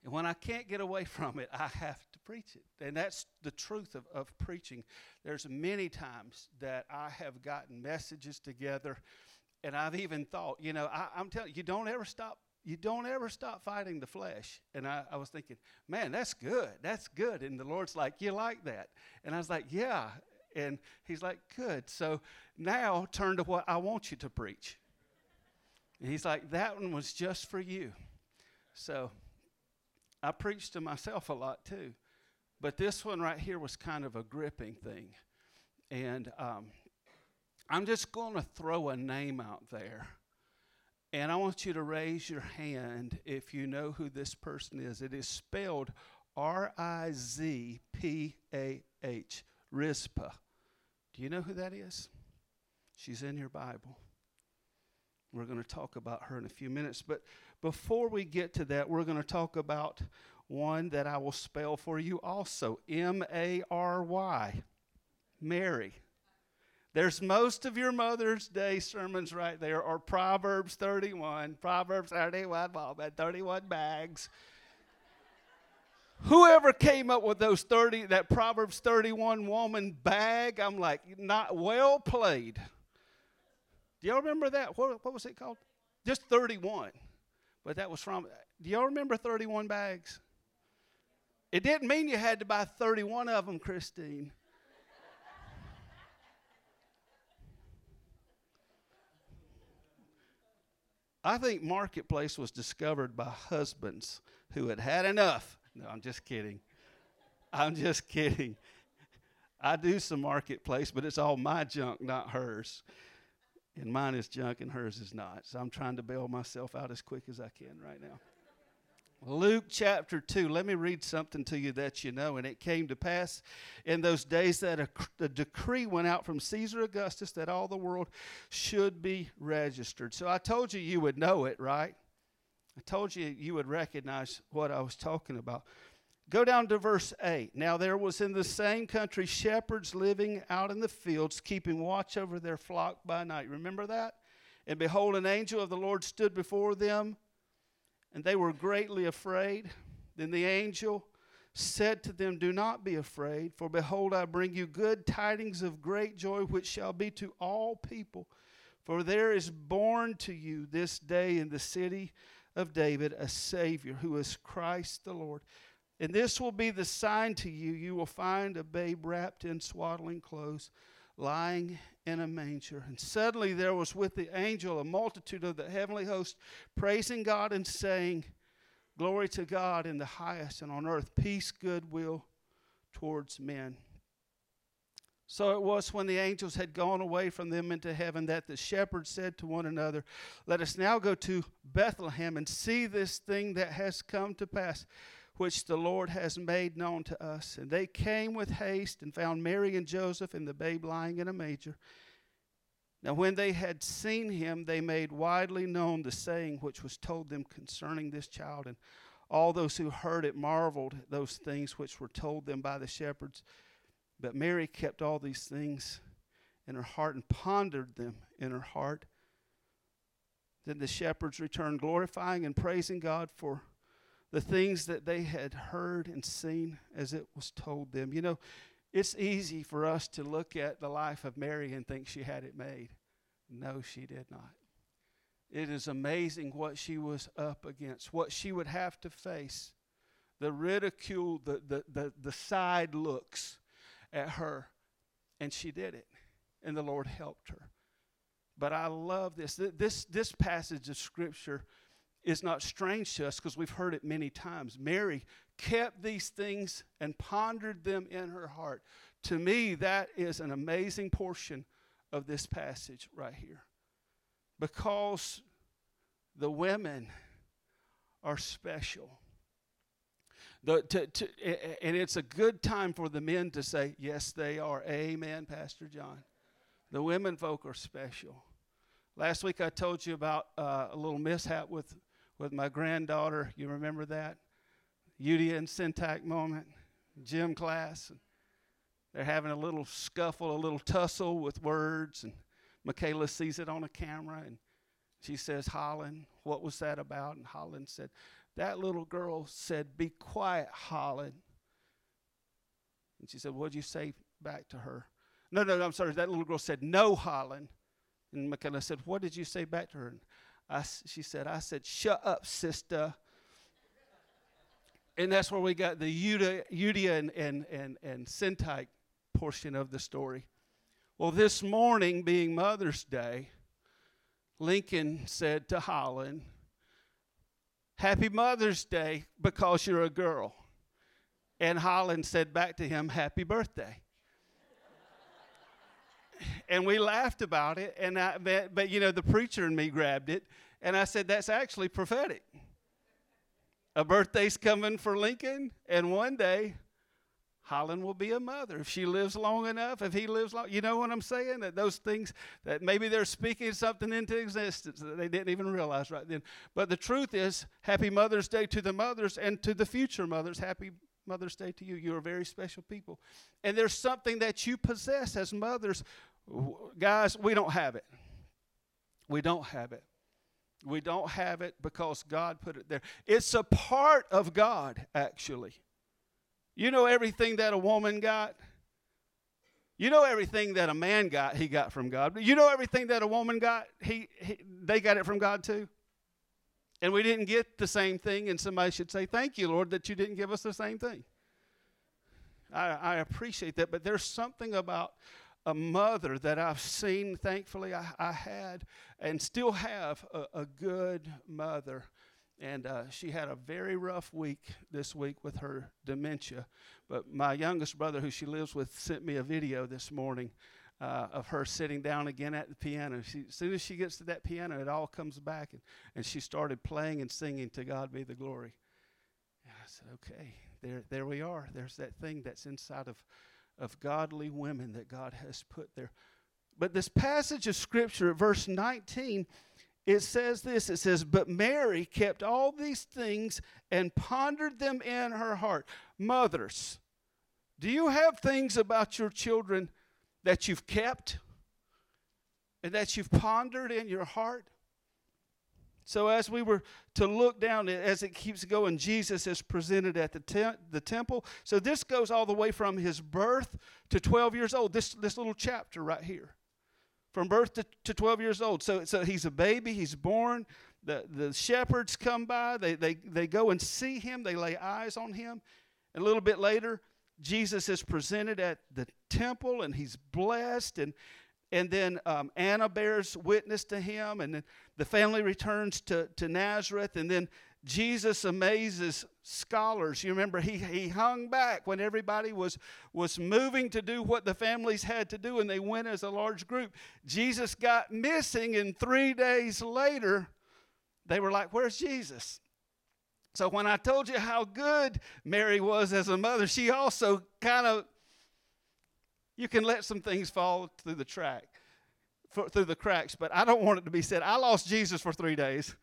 And when I can't get away from it, I have to preach it. And that's the truth of preaching. There's many times that I have gotten messages together, and I've even thought, I'm telling you, you don't ever stop fighting the flesh. And I was thinking, man, that's good. That's good. And the Lord's like, you like that? And I was like, yeah. And he's like, good. So now turn to what I want you to preach. And he's like, that one was just for you. So I preach to myself a lot too. But this one right here was kind of a gripping thing. And I'm just going to throw a name out there. And I want you to raise your hand if you know who this person is. It is spelled Rizpah, Rizpah. Do you know who that is? She's in your Bible. We're going to talk about her in a few minutes. But before we get to that, we're going to talk about one that I will spell for you also. Mary. Mary. There's most of your Mother's Day sermons right there, or Proverbs 31. Proverbs 31, woman, 31 bags. Whoever came up with that Proverbs 31 woman bag, I'm like, not well played. Do y'all remember that? What was it called? Just 31. But that was from, do y'all remember 31 bags? It didn't mean you had to buy 31 of them, Christine. I think Marketplace was discovered by husbands who had had enough. No, I'm just kidding. I'm just kidding. I do some Marketplace, but it's all my junk, not hers. And mine is junk and hers is not. So I'm trying to bail myself out as quick as I can right now. Luke chapter 2. Let me read something to you that you know. And it came to pass in those days that a decree went out from Caesar Augustus that all the world should be registered. So I told you would know it, right? I told you would recognize what I was talking about. Go down to verse 8. Now there was in the same country shepherds living out in the fields, keeping watch over their flock by night. Remember that? And behold, an angel of the Lord stood before them, and they were greatly afraid. Then the angel said to them, do not be afraid, for behold, I bring you good tidings of great joy, which shall be to all people. For there is born to you this day in the city of David a Savior, who is Christ the Lord. And this will be the sign to you. You will find a babe wrapped in swaddling clothes, lying in a manger. And suddenly there was with the angel a multitude of the heavenly host, praising God and saying, glory to God in the highest, and on earth peace, goodwill towards men. So it was when the angels had gone away from them into heaven that the shepherds said to one another, let us now go to Bethlehem and see this thing that has come to pass, which the Lord has made known to us. And they came with haste and found Mary and Joseph and the babe lying in a manger. Now when they had seen him, they made widely known the saying which was told them concerning this child. And all those who heard it marveled at those things which were told them by the shepherds. But Mary kept all these things in her heart and pondered them in her heart. Then the shepherds returned, glorifying and praising God for the things that they had heard and seen as it was told them. You know, it's easy for us to look at the life of Mary and think she had it made. No, she did not. It is amazing what she was up against, what she would have to face, the ridicule, the side looks at her, and she did it, and the Lord helped her. But I love this. This passage of Scripture is not strange to us because we've heard it many times. Mary kept these things and pondered them in her heart. To me, that is an amazing portion of this passage right here, because the women are special. And it's a good time for the men to say, yes, they are. Amen, Pastor John. The women folk are special. Last week I told you about a little mishap with my granddaughter. You remember that? Udia and Syntax moment, gym class. And they're having a little scuffle, a little tussle with words. And Michaela sees it on a camera, and she says, Holland, what was that about? And Holland said, That little girl said, "Be quiet, Holland." And she said, "What'd you say back to her?" No, I'm sorry. That little girl said, "No, Holland." And McKenna said, "What did you say back to her?" And she said, "I said, shut up, sister." And that's where we got the Euodia and Syntyche portion of the story. Well, this morning, being Mother's Day, Lincoln said to Holland, "Happy Mother's Day because you're a girl." And Holland said back to him, "Happy birthday." And we laughed about it, but you know, the preacher and me grabbed it, and I said, "That's actually prophetic. A birthday's coming for Lincoln, and one day Holland will be a mother if she lives long enough, if he lives long." You know what I'm saying? That those things, that maybe they're speaking something into existence that they didn't even realize right then. But the truth is, happy Mother's Day to the mothers, and to the future mothers, happy Mother's Day to you. You're a very special people. And there's something that you possess as mothers. Guys, we don't have it. We don't have it. We don't have it because God put it there. It's a part of God, actually. You know everything that a woman got? You know everything that a man got, he got from God. You know everything that a woman got, they got it from God too. And we didn't get the same thing, and somebody should say, "Thank you, Lord, that you didn't give us the same thing." I appreciate that, but there's something about a mother that I've seen, thankfully I had and still have a good mother. And she had a very rough week this week with her dementia. But my youngest brother, who she lives with, sent me a video this morning of her sitting down again at the piano. As soon as she gets to that piano, it all comes back. And she started playing and singing, "To God Be the Glory." And I said, okay, there we are. There's that thing that's inside of godly women that God has put there. But this passage of Scripture, at verse 19, it says this. It says, "But Mary kept all these things and pondered them in her heart." Mothers, do you have things about your children that you've kept and that you've pondered in your heart? So as we were to look down, as it keeps going, Jesus is presented at the temple. So this goes all the way from his birth to 12 years old, this little chapter right here. From birth to 12 years old. So he's a baby, he's born. The shepherds come by, they go and see him, they lay eyes on him. And a little bit later, Jesus is presented at the temple, and he's blessed, and then Anna bears witness to him, and then the family returns to Nazareth, and then Jesus amazes scholars. You remember he hung back when everybody was moving to do what the families had to do, and they went as a large group. Jesus got missing, and 3 days later, they were like, "Where's Jesus?" So when I told you how good Mary was as a mother, she also kind of, you can let some things fall through the cracks, but I don't want it to be said, "I lost Jesus for 3 days."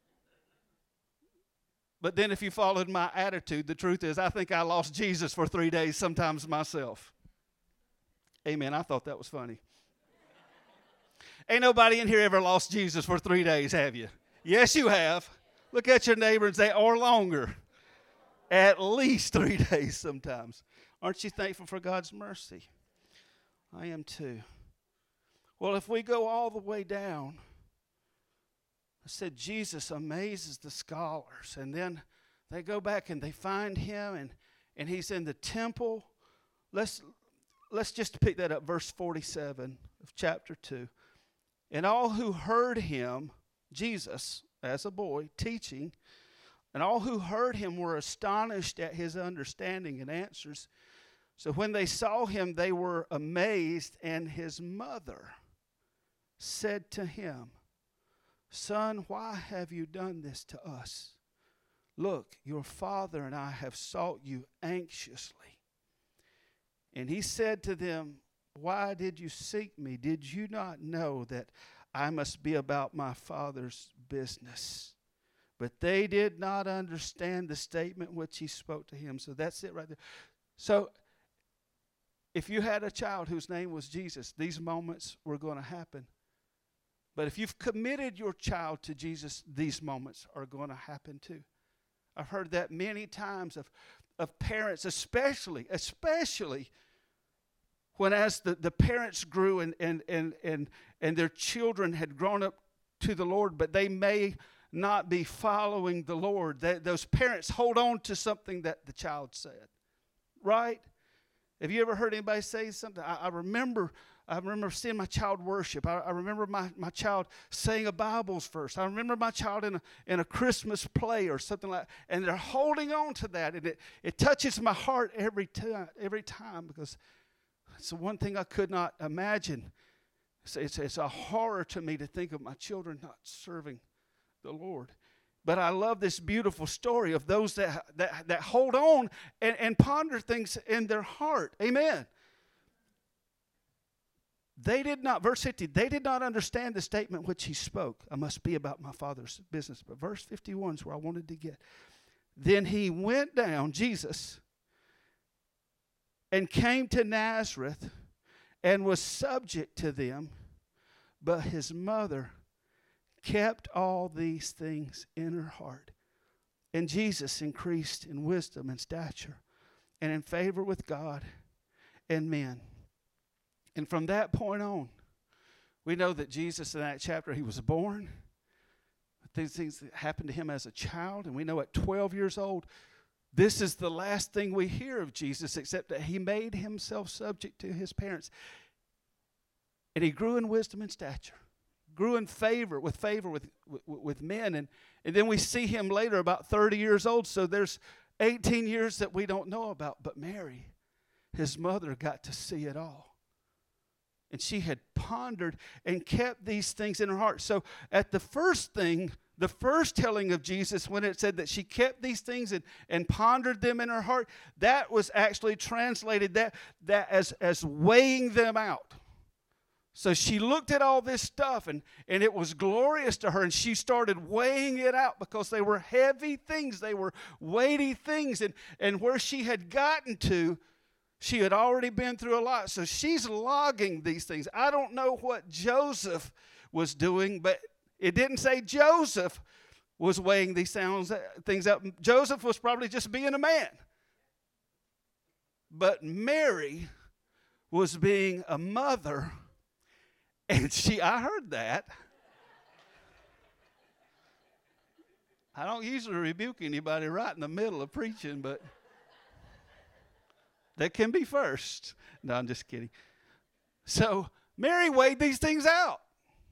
But then if you followed my attitude, the truth is I think I lost Jesus for 3 days sometimes myself. Amen. I thought that was funny. Ain't nobody in here ever lost Jesus for 3 days, have you? Yes, you have. Look at your neighbor and say, "Or longer." At least 3 days sometimes. Aren't you thankful for God's mercy? I am too. Well, if we go all the way down, I said Jesus amazes the scholars, and then they go back and they find him, and he's in the temple. Let's just pick that up, verse 47 of chapter 2. "And all who heard him," Jesus as a boy teaching, "and all who heard him were astonished at his understanding and answers. So when they saw him, they were amazed, and his mother said to him, 'Son, why have you done this to us? Look, your father and I have sought you anxiously.' And he said to them, 'Why did you seek me? Did you not know that I must be about my Father's business?' But they did not understand the statement which he spoke to him." So that's it right there. So if you had a child whose name was Jesus, these moments were going to happen. But if you've committed your child to Jesus, these moments are going to happen too. I've heard that many times of parents, especially when as the parents grew and their children had grown up to the Lord, but they may not be following the Lord. Those parents hold on to something that the child said, right? Have you ever heard anybody say something? I remember seeing my child worship. I remember my child saying a Bible's verse. I remember my child in a Christmas play or something like that. And they're holding on to that. And it touches my heart every time because it's the one thing I could not imagine. It's a horror to me to think of my children not serving the Lord. But I love this beautiful story of those that hold on and ponder things in their heart. Amen. They did not, verse 50, they did not understand the statement which he spoke. I must be about my Father's business. But verse 51 is where I wanted to get. Then he went down, Jesus, and came to Nazareth and was subject to them. But his mother kept all these things in her heart. And Jesus increased in wisdom and stature and in favor with God and men. And from that point on, we know that Jesus in that chapter, he was born. These things that happened to him as a child. And we know at 12 years old, this is the last thing we hear of Jesus except that he made himself subject to his parents. And he grew in wisdom and stature. Grew in favor with men. And then we see him later about 30 years old. So there's 18 years that we don't know about. But Mary, his mother, got to see it all. And she had pondered and kept these things in her heart. So at the first telling of Jesus, when it said that she kept these things and pondered them in her heart, that was actually translated that as weighing them out. So she looked at all this stuff, and it was glorious to her, and she started weighing it out because they were heavy things. They were weighty things, and where she had gotten to, she had already been through a lot. So she's logging these things. I don't know what Joseph was doing, but it didn't say Joseph was weighing these things out. Joseph was probably just being a man. But Mary was being a mother. And I heard that. I don't usually rebuke anybody right in the middle of preaching, but that can be first. No, I'm just kidding. So Mary weighed these things out.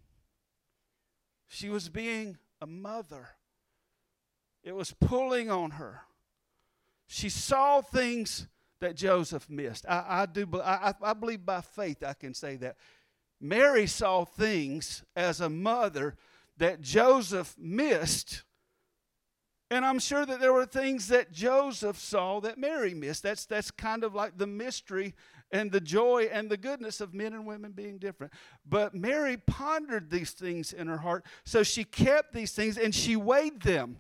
She was being a mother. It was pulling on her. She saw things that Joseph missed. I believe by faith I can say that. Mary saw things as a mother that Joseph missed. And I'm sure that there were things that Joseph saw that Mary missed. That's kind of like the mystery and the joy and the goodness of men and women being different. But Mary pondered these things in her heart. So she kept these things and she weighed them.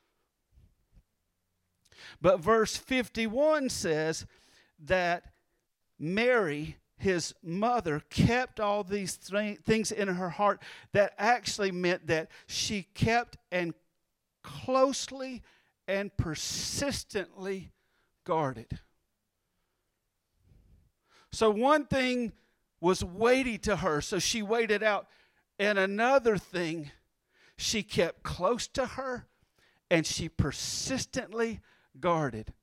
But verse 51 says that Mary, his mother, kept all these things in her heart. That actually meant that she kept and closely and persistently guarded. So one thing was weighty to her, so she weighed it out. And another thing she kept close to her and she persistently guarded.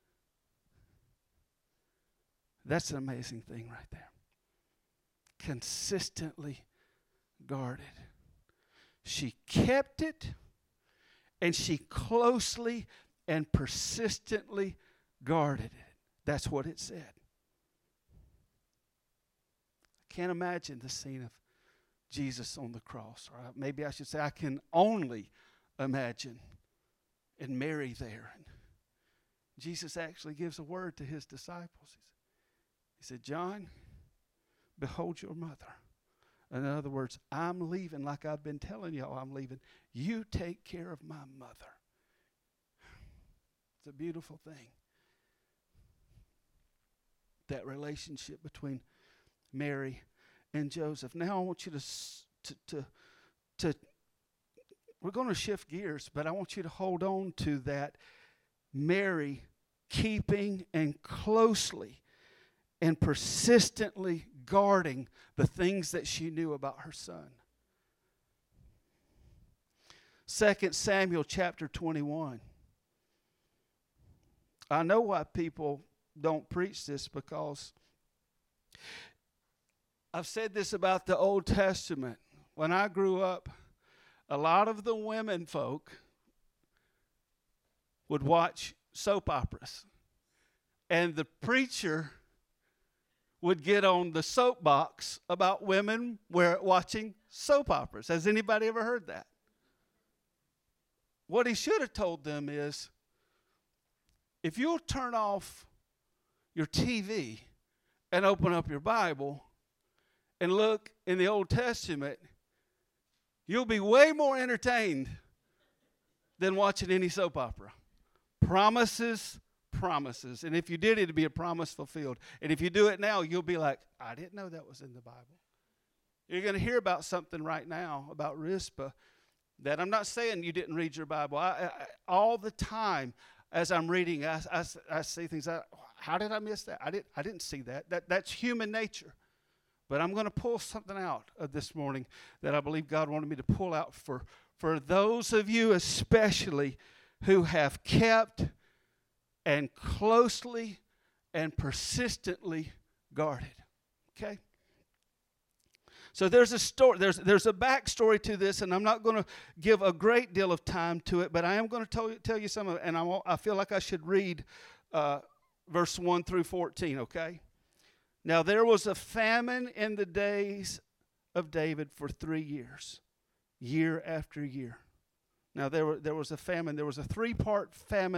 That's an amazing thing right there. Consistently guarded. She kept it, and she closely and persistently guarded it. That's what it said. I can't imagine the scene of Jesus on the cross. Or maybe I should say I can only imagine. And Mary there. And Jesus actually gives a word to his disciples. He said, John, behold your mother. In other words, I'm leaving like I've been telling y'all I'm leaving. You take care of my mother. It's a beautiful thing. That relationship between Mary and Joseph. Now I want you to we're going to shift gears, but I want you to hold on to that Mary keeping and closely and persistently guarding the things that she knew about her son. 2 Samuel chapter 21. I know why people don't preach this, because I've said this about the Old Testament. When I grew up, a lot of the women folk would watch soap operas, and the preacher would get on the soapbox about women watching soap operas. Has anybody ever heard that? What he should have told them is, if you'll turn off your TV and open up your Bible and look in the Old Testament, you'll be way more entertained than watching any soap opera. Promises, promises. And if you did, it'd be a promise fulfilled. And if you do it now, you'll be like, I didn't know that was in the Bible. You're going to hear about something right now about Rizpah that I'm not saying you didn't read your Bible. I all the time as I'm reading, I see things. How did I miss that? I didn't see that. That's human nature. But I'm going to pull something out of this morning that I believe God wanted me to pull out for those of you especially who have kept and closely and persistently guarded. Okay? So there's a story, there's a backstory to this, and I'm not going to give a great deal of time to it, but I am going to tell you some of it, and I feel like I should read verse 1 through 14, okay? Now there was a famine in the days of David for 3 years, year after year. Now there was a famine. There was a 4-part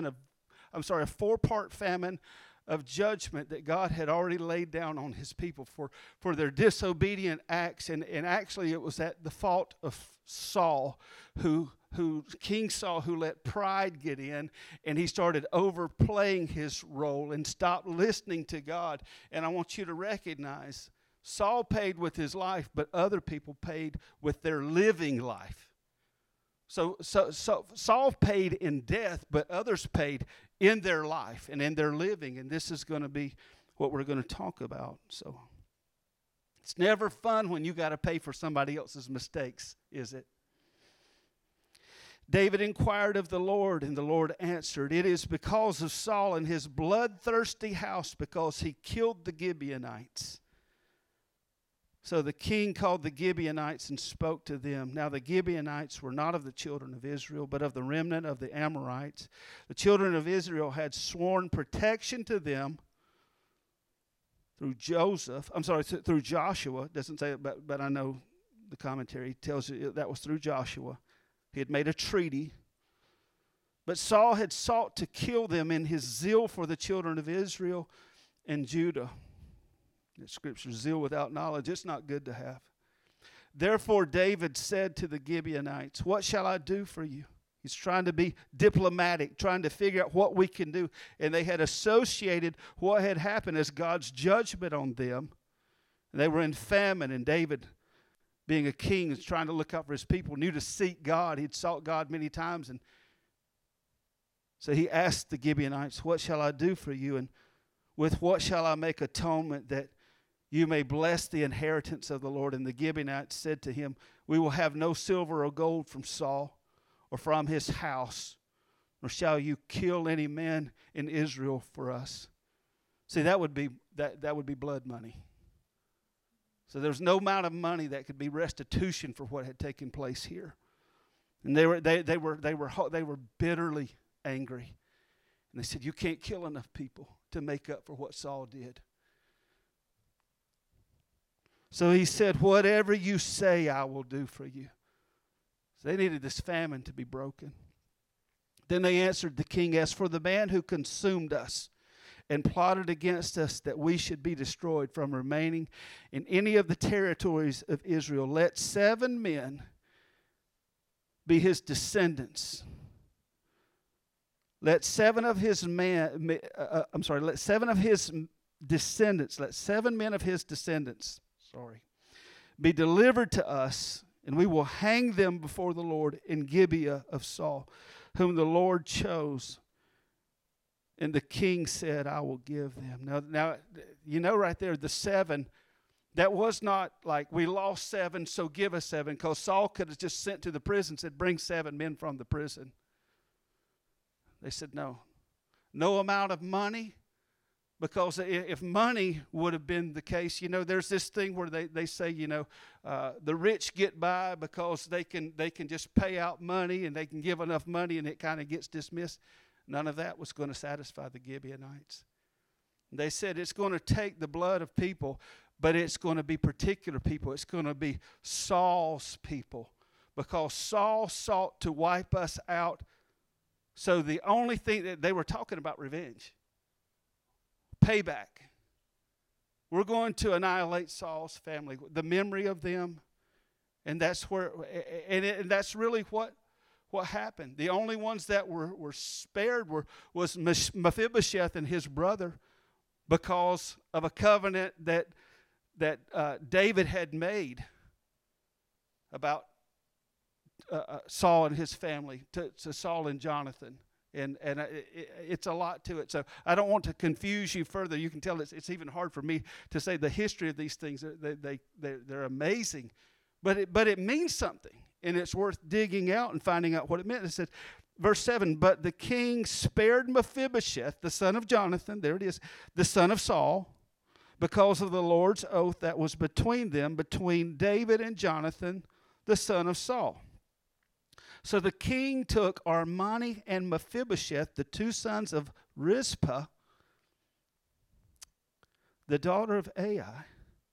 famine of judgment that God had already laid down on his people for their disobedient acts. And actually it was at the fault of Saul, King Saul, who let pride get in, and he started overplaying his role and stopped listening to God. And I want you to recognize, Saul paid with his life, but other people paid with their living life. So Saul paid in death, but others paid in their life and in their living. And this is going to be what we're going to talk about. So it's never fun when you got to pay for somebody else's mistakes, is it? David inquired of the Lord, and the Lord answered, "It is because of Saul and his bloodthirsty house, because he killed the Gibeonites." So the king called the Gibeonites and spoke to them. Now the Gibeonites were not of the children of Israel, but of the remnant of the Amorites. The children of Israel had sworn protection to them through Joshua. It doesn't say it, but I know the commentary tells you that was through Joshua. He had made a treaty. But Saul had sought to kill them in his zeal for the children of Israel and Judah. The scripture, zeal without knowledge, it's not good to have. Therefore David said to the Gibeonites, "What shall I do for you?" He's trying to be diplomatic, trying to figure out what we can do. And they had associated what had happened as God's judgment on them. And they were in famine, and David, being a king, is trying to look out for his people, knew to seek God. He'd sought God many times. And so he asked the Gibeonites, "What shall I do for you? And with what shall I make atonement that you may bless the inheritance of the Lord?" And the Gibeonites said to him, "We will have no silver or gold from Saul or from his house, nor shall you kill any man in Israel for us." See, that would be blood money. So there's no amount of money that could be restitution for what had taken place here. And they were bitterly angry. And they said, "You can't kill enough people to make up for what Saul did." So he said, "Whatever you say, I will do for you." So they needed this famine to be broken. Then they answered the king, "As for the man who consumed us and plotted against us that we should be destroyed from remaining in any of the territories of Israel, let 7 men be his descendants. Let 7 of his descendants, let 7 men of his descendants, be delivered to us, and we will hang them before the Lord in Gibeah of Saul, whom the Lord chose. And the king said, I will give them. Now, you know right there, the 7, that was not like we lost 7, so give us 7, because Saul could have just sent to the prison and said, bring 7 men from the prison. They said, no. No amount of money, because if money would have been the case, you know, there's this thing where they say, you know, the rich get by because they can just pay out money and they can give enough money and it kind of gets dismissed. None of that was going to satisfy the Gibeonites. They said it's going to take the blood of people, but it's going to be particular people. It's going to be Saul's people, because Saul sought to wipe us out. So the only thing that they were talking about, revenge, payback. We're going to annihilate Saul's family, the memory of them, and that's where, and that's really what happened. The only ones that were spared was Mephibosheth and his brother, because of a covenant that David had made about Saul and his family, to Saul and Jonathan. And it's a lot to it. So I don't want to confuse you further. You can tell it's even hard for me to say the history of these things. They're amazing. But it means something. And it's worth digging out and finding out what it meant. It says, verse 7, but the king spared Mephibosheth, the son of Jonathan, there it is, the son of Saul, because of the Lord's oath that was between them, between David and Jonathan, the son of Saul. So the king took Armani and Mephibosheth, the 2 sons of Rizpah, the daughter of Ai,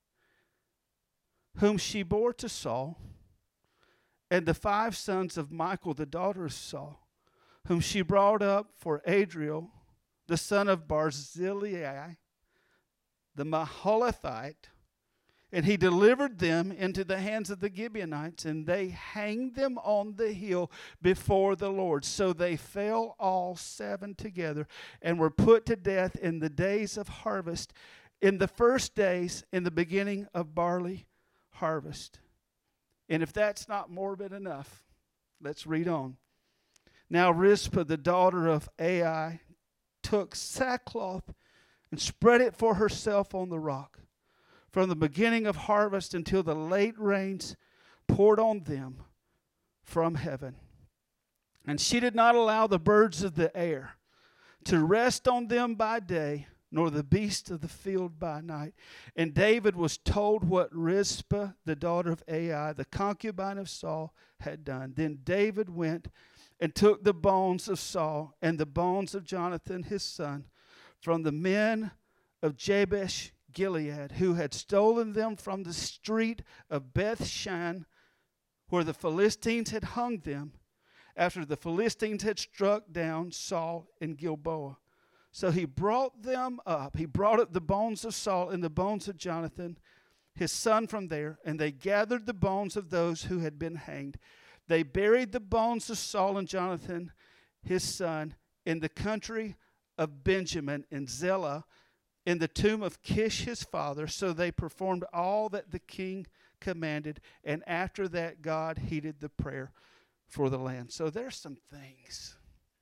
whom she bore to Saul, and the 5 sons of Michal, the daughter of Saul, whom she brought up for Adriel, the son of Barzillai, the Maholathite, and he delivered them into the hands of the Gibeonites, and they hanged them on the hill before the Lord. So they fell all 7 together and were put to death in the days of harvest, in the first days, in the beginning of barley harvest. And if that's not morbid enough, let's read on. Now Rizpah, the daughter of Ai, took sackcloth and spread it for herself on the rock, from the beginning of harvest until the late rains poured on them from heaven. And she did not allow the birds of the air to rest on them by day, nor the beasts of the field by night. And David was told what Rizpah, the daughter of Ai, the concubine of Saul, had done. Then David went and took the bones of Saul and the bones of Jonathan his son from the men of Jabesh Gilead, who had stolen them from the street of Bethshan, where the Philistines had hung them, after the Philistines had struck down Saul in Gilboa. So he brought them up. He brought up the bones of Saul and the bones of Jonathan, his son, from there, and they gathered the bones of those who had been hanged. They buried the bones of Saul and Jonathan, his son, in the country of Benjamin, in Zelah, in the tomb of Kish his father. So they performed all that the king commanded, and after that God heeded the prayer for the land. So there's some things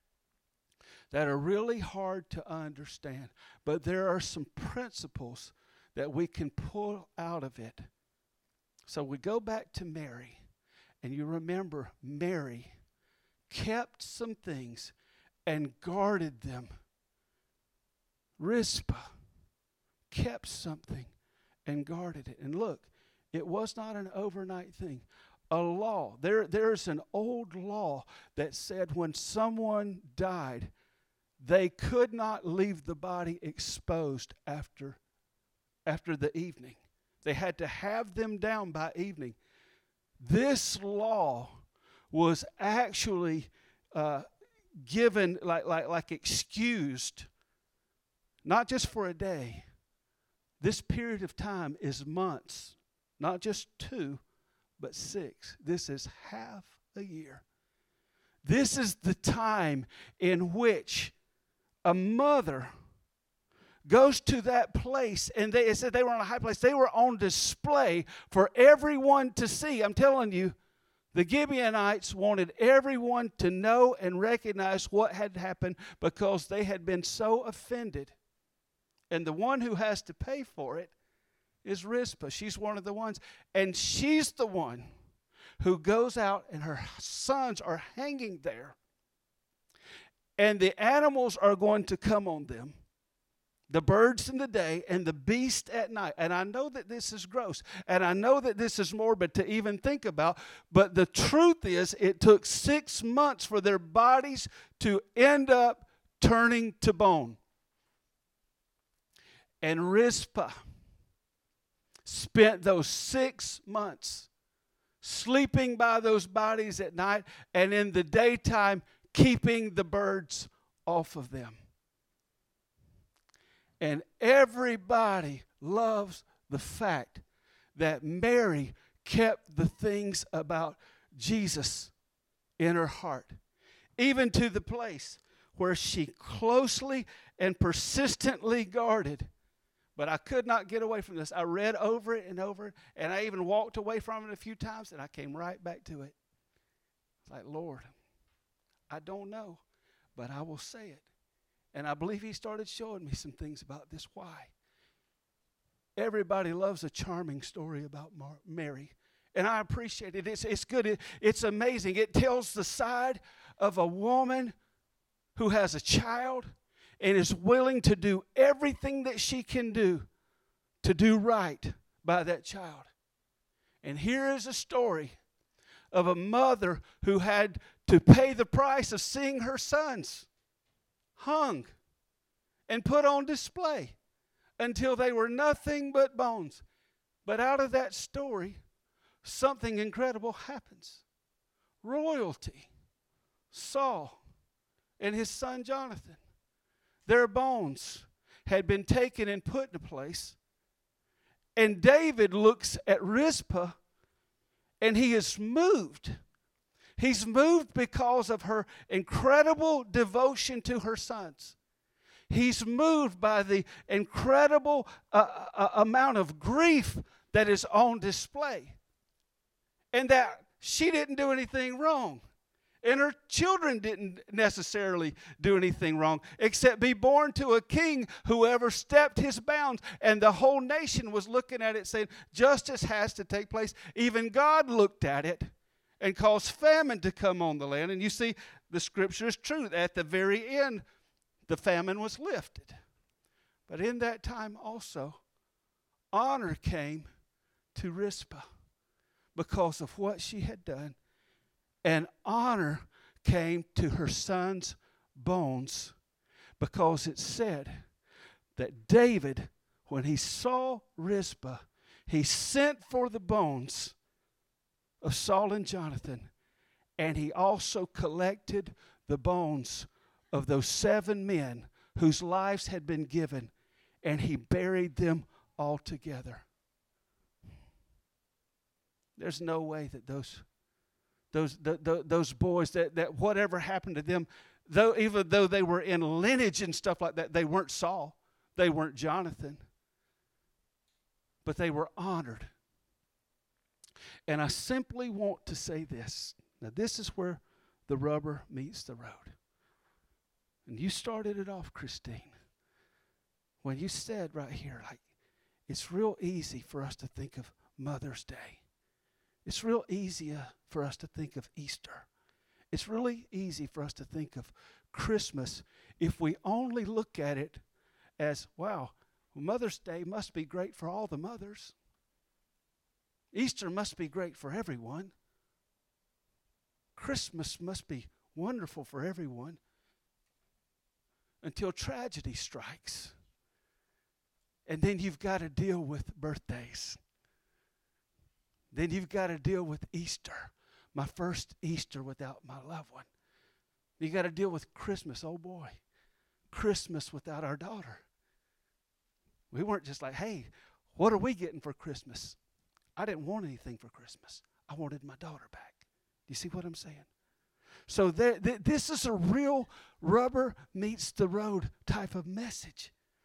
that are really hard to understand, but there are some principles that we can pull out of it. So we go back to Mary, and you remember Mary kept some things and guarded them. Rizpah kept something and guarded it. And look, it was not an overnight thing. A law. There's an old law that said when someone died, they could not leave the body exposed after the evening. They had to have them down by evening. This law was actually given, like excused, not just for a day. This period of time is months, not just 2, but 6. This is half a year. This is the time in which a mother goes to that place, and it said they were on a high place. They were on display for everyone to see. I'm telling you, the Gibeonites wanted everyone to know and recognize what had happened because they had been so offended. And the one who has to pay for it is Rizpah. She's one of the ones. And she's the one who goes out, and her sons are hanging there. And the animals are going to come on them. The birds in the day and the beast at night. And I know that this is gross. And I know that this is morbid to even think about. But the truth is, it took 6 months for their bodies to end up turning to bone. And Rizpah spent those 6 months sleeping by those bodies at night, and in the daytime keeping the birds off of them. And everybody loves the fact that Mary kept the things about Jesus in her heart, even to the place where she closely and persistently guarded. But I could not get away from this. I read over it and over it, and I even walked away from it a few times, and I came right back to it. It's like, Lord, I don't know, but I will say it. And I believe he started showing me some things about this. Why? Everybody loves a charming story about Mary. And I appreciate it. It's good. It's amazing. It tells the side of a woman who has a child and is willing to do everything that she can do to do right by that child. And here is a story of a mother who had to pay the price of seeing her sons hung and put on display until they were nothing but bones. But out of that story, something incredible happens. Royalty, Saul and his son Jonathan, their bones had been taken and put in a place. And David looks at Rizpah, and he is moved. He's moved because of her incredible devotion to her sons. He's moved by the incredible amount of grief that is on display. And that she didn't do anything wrong. And her children didn't necessarily do anything wrong, except be born to a king who overstepped his bounds. And the whole nation was looking at it saying, justice has to take place. Even God looked at it and caused famine to come on the land. And you see, the scripture is true. At the very end, the famine was lifted. But in that time also, honor came to Rizpah because of what she had done. And honor came to her son's bones because it said that David, when he saw Rizpah, he sent for the bones of Saul and Jonathan, and he also collected the bones of those 7 men whose lives had been given, and he buried them all together. There's no way that those boys, that whatever happened to them, even though they were in lineage and stuff like that, they weren't Saul, they weren't Jonathan, but they were honored. And I simply want to say this. Now, this is where the rubber meets the road. And you started it off, Christine, when you said right here, like, it's real easy for us to think of Mother's Day. It's real easy for us to think of Easter. It's really easy for us to think of Christmas if we only look at it as, wow, Mother's Day must be great for all the mothers. Easter must be great for everyone. Christmas must be wonderful for everyone. Until tragedy strikes. And then you've got to deal with birthdays. Then you've got to deal with Easter. My first Easter without my loved one. You got to deal with Christmas. Oh boy. Christmas without our daughter. We weren't just like, hey, what are we getting for Christmas? I didn't want anything for Christmas. I wanted my daughter back. Do you see what I'm saying? So this is a real rubber meets the road type of message.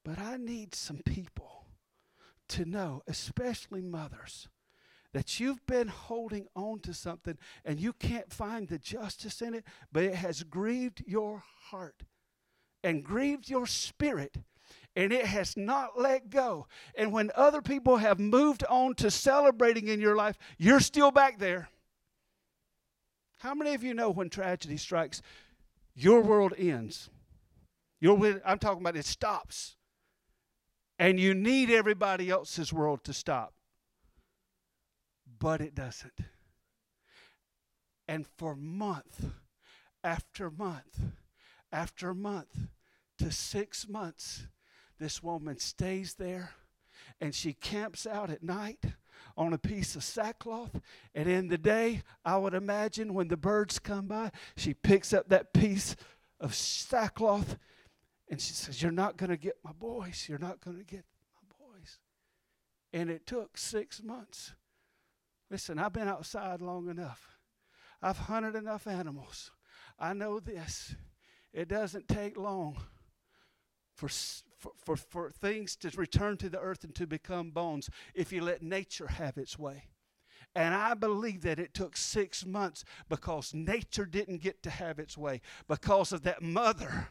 But I need some people to know, especially mothers, that you've been holding on to something and you can't find the justice in it, but it has grieved your heart and grieved your spirit, and it has not let go. And when other people have moved on to celebrating in your life, you're still back there. How many of you know when tragedy strikes, your world ends? I'm talking about it stops. And you need everybody else's world to stop. But it doesn't. And for month after month after month to 6 months, this woman stays there and she camps out at night on a piece of sackcloth. And in the day, I would imagine when the birds come by, she picks up that piece of sackcloth and she says, "You're not going to get my boys. You're not going to get my boys." And it took 6 months. Listen, I've been outside long enough. I've hunted enough animals. I know this. It doesn't take long for things to return to the earth and to become bones if you let nature have its way. And I believe that it took 6 months because nature didn't get to have its way, because of that mother.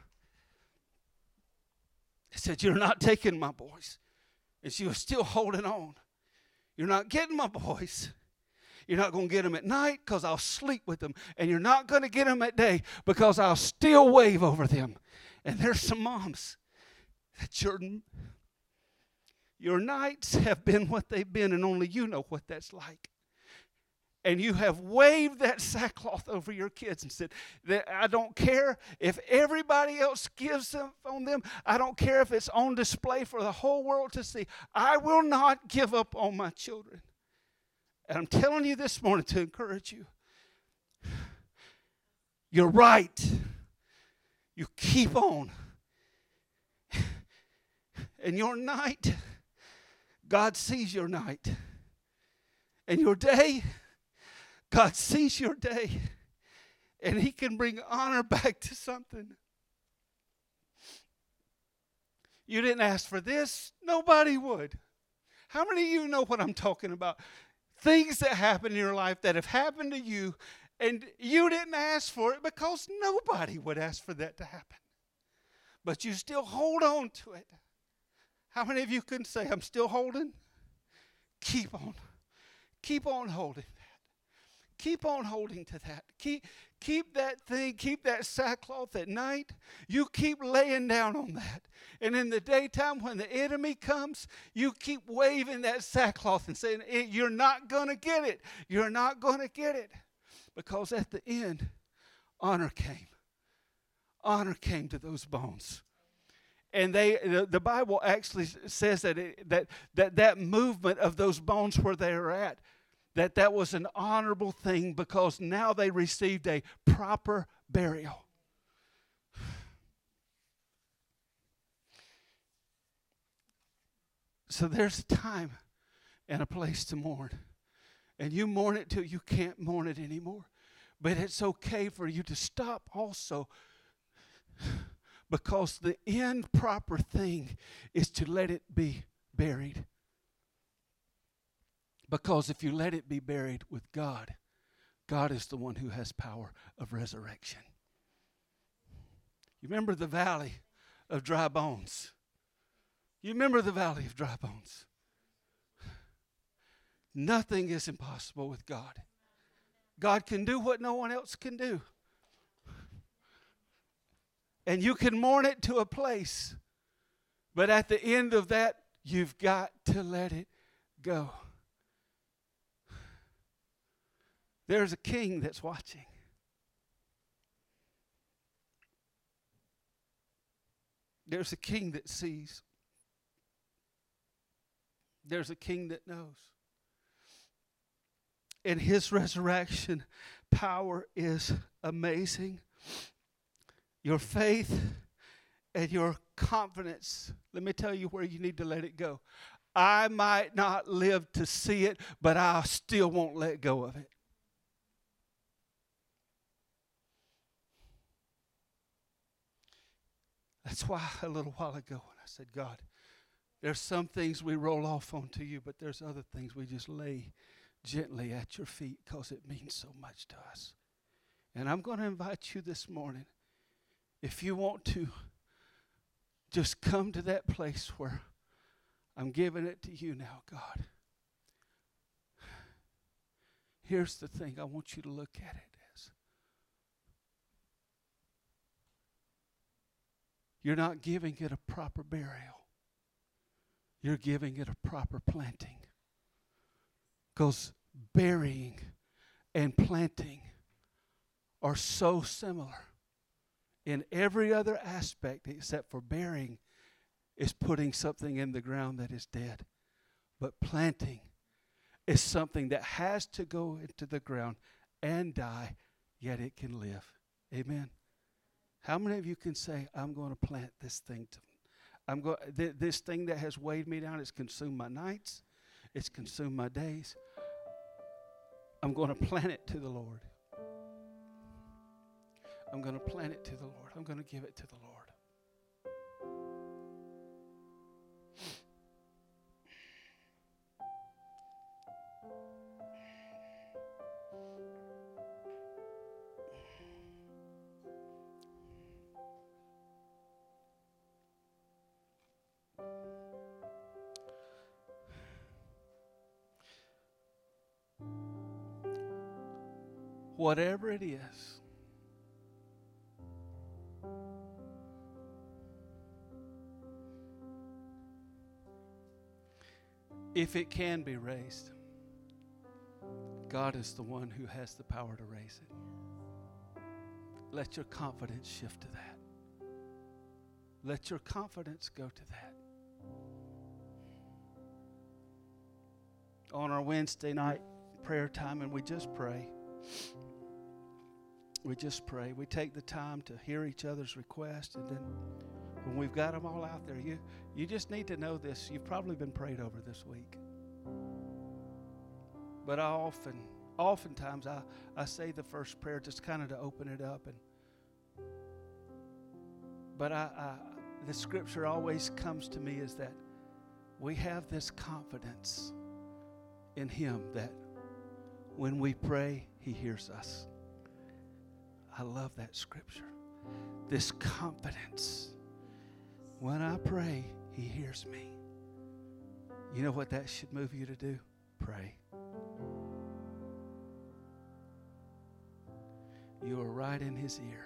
It said, "You're not taking my boys." And she was still holding on. "You're not getting my boys. You're not going to get them at night because I'll sleep with them. And you're not going to get them at day because I'll still wave over them." And there's some moms that your nights have been what they've been, and only you know what that's like. And you have waved that sackcloth over your kids and said, that I don't care if everybody else gives up on them. I don't care if it's on display for the whole world to see. I will not give up on my children. And I'm telling you this morning to encourage you. You're right. You keep on. And your night, God sees your night. And your day, God sees your day. And He can bring honor back to something. You didn't ask for this. Nobody would. How many of you know what I'm talking about? Things that happen in your life that have happened to you, and you didn't ask for it because nobody would ask for that to happen. But you still hold on to it. How many of you can say, "I'm still holding"? Keep on. Keep on holding that. Keep on holding to that. Keep that thing, keep that sackcloth at night. You keep laying down on that. And in the daytime when the enemy comes, you keep waving that sackcloth and saying, "You're not going to get it. You're not going to get it." Because at the end, honor came. Honor came to those bones. And the Bible actually says that movement of those bones where they are at, that was an honorable thing because now they received a proper burial. So there's a time and a place to mourn. And you mourn it till you can't mourn it anymore. But it's okay for you to stop also, because the end proper thing is to let it be buried. Because if you let it be buried with God, God is the one who has power of resurrection. You remember the valley of dry bones? You remember the valley of dry bones? Nothing is impossible with God. God can do what no one else can do. And you can mourn it to a place, but at the end of that, you've got to let it go. There's a king that's watching. There's a king that sees. There's a king that knows. And his resurrection power is amazing. Your faith and your confidence, let me tell you where you need to let it go. I might not live to see it, but I still won't let go of it. That's why a little while ago when I said, God, there's some things we roll off onto you, but there's other things we just lay gently at your feet because it means so much to us. And I'm going to invite you this morning, if you want to just come to that place where I'm giving it to you now, God. Here's the thing I want you to look at it as. You're not giving it a proper burial. You're giving it a proper planting. Because burying and planting are so similar in every other aspect except for burying is putting something in the ground that is dead. But planting is something that has to go into the ground and die, yet it can live. Amen. How many of you can say, I'm going to plant this thing this thing that has weighed me down, it's consumed my nights, it's consumed my days. I'm going to plant it to the Lord. I'm going to plant it to the Lord. I'm going to give it to the Lord. Whatever it is, if it can be raised, God is the one who has the power to raise it. Let your confidence shift to that. Let your confidence go to that. On our Wednesday night prayer time, and we just pray. We just pray. We take the time to hear each other's requests, and then when we've got them all out there, you just need to know this. You've probably been prayed over this week. But oftentimes I say the first prayer just kind of to open it up, but the scripture always comes to me is that we have this confidence in Him that when we pray, He hears us. I love that scripture. This confidence. When I pray, He hears me. You know what that should move you to do? Pray. You are right in His ear.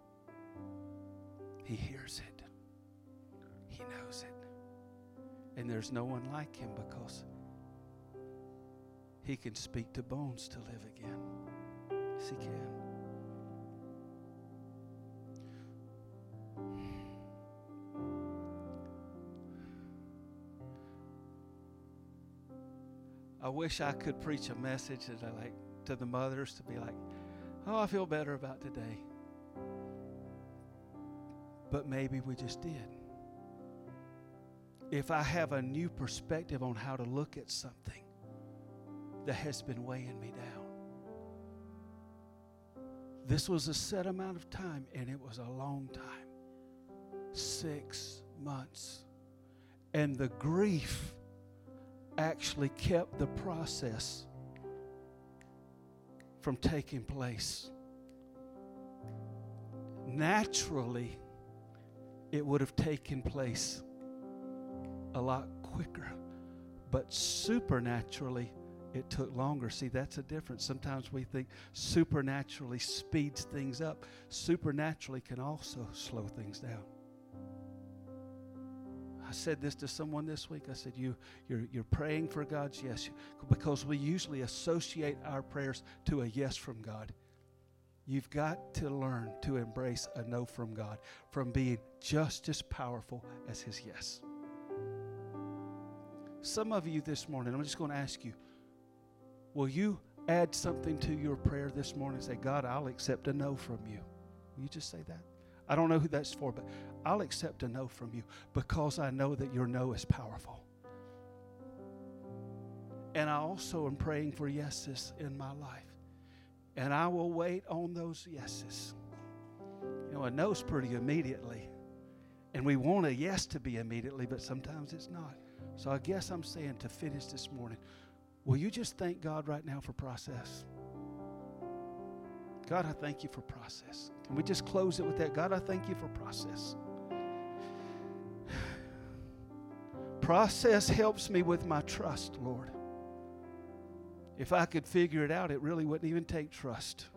He hears it. He knows it. And there's no one like Him because He can speak to bones to live again. Yes, He can. I wish I could preach a message that I like to the mothers to be like, oh, I feel better about today. But maybe we just did. If I have a new perspective on how to look at something that has been weighing me down. This was a set amount of time, and it was a long time. 6 months. And the grief actually kept the process from taking place. Naturally, it would have taken place a lot quicker, but supernaturally, it took longer. See, that's a difference. Sometimes we think supernaturally speeds things up. Supernaturally can also slow things down. I said this to someone this week. I said, you're praying for God's yes, because we usually associate our prayers to a yes from God. You've got to learn to embrace a no from God, from being just as powerful as His yes. Some of you this morning, I'm just going to ask you, will you add something to your prayer this morning and say, God, I'll accept a no from you? Will you just say that? I don't know who that's for, but I'll accept a no from you because I know that your no is powerful. And I also am praying for yeses in my life. And I will wait on those yeses. You know, a no's pretty immediately. And we want a yes to be immediately, but sometimes it's not. So I guess I'm saying to finish this morning, will you just thank God right now for process? God, I thank you for process. Can we just close it with that? God, I thank you for process. Process helps me with my trust, Lord. If I could figure it out, it really wouldn't even take trust.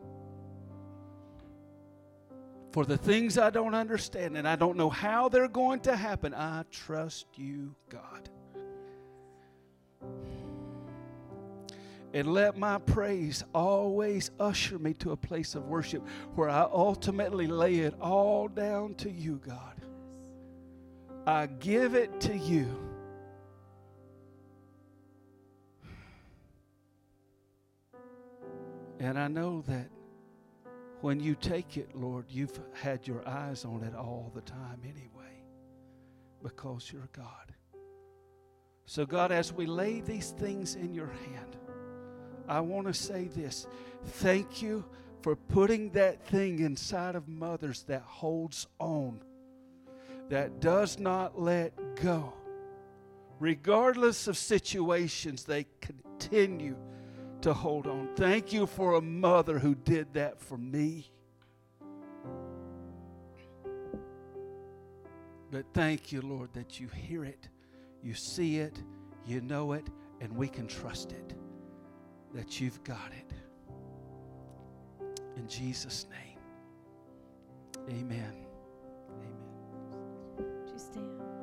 For the things I don't understand and I don't know how they're going to happen, I trust you, God. And let my praise always usher me to a place of worship where I ultimately lay it all down to you, God. I give it to you. And I know that when you take it, Lord, you've had your eyes on it all the time anyway, because you're God. So God, as we lay these things in your hand, I want to say this. Thank you for putting that thing inside of mothers that holds on, that does not let go. Regardless of situations, they continue to hold on. Thank you for a mother who did that for me. But thank you, Lord, that you hear it, you see it, you know it, and we can trust it, that you've got it. In Jesus' name, amen.